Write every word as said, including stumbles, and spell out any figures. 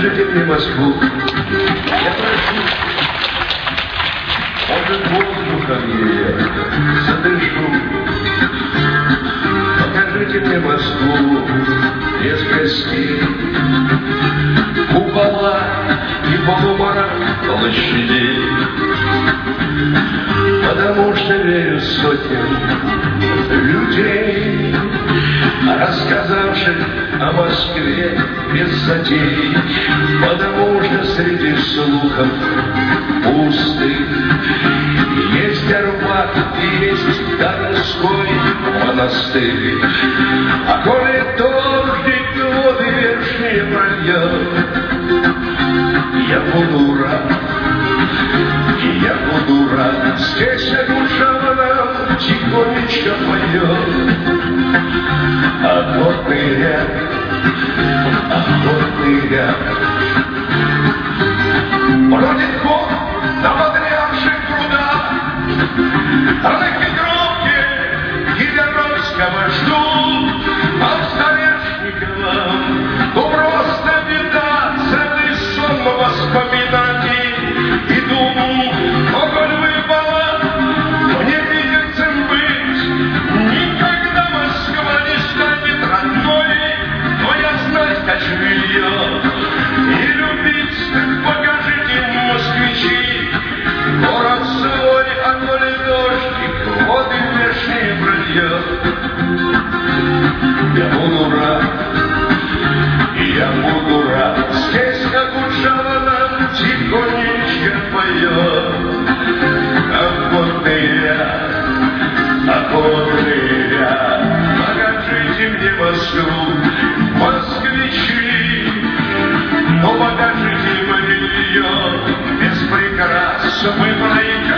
Покажите мне Москву. Я прошу. Может, воздухом ее задышу. Покажите мне Москву без гостей. Купола и полумрак площадей. Потому что верю сотням людей, рассказавших о Москве без затей. Потому что среди слухов пустых есть Арбат и есть Донской монастырь. А коли дождик воды вершние прольет, я буду рад, я буду рад. Здесь душа нам тихонечко поет. Охотный ряд, охотный ряд. Бродит год на подрявших трудах, а на Петровке Гидеровского ждут, а в Старешниковом то просто беда, целый сон воспоминаний и дум. Огонь выпала, мне питерцем быть, никогда Москва не станет родной, но я знать хочу ее и любить. Покажите, москвичи, город свой, а коли дождик воды вешние прольет. Я буду рад, я буду рад. Здесь, как ушала нам, тихонечко поет. Охотный ряд, охотный ряд. Покажите мне Москву, москвичи, но покажите мне ее без прикрас. Мы проиграли.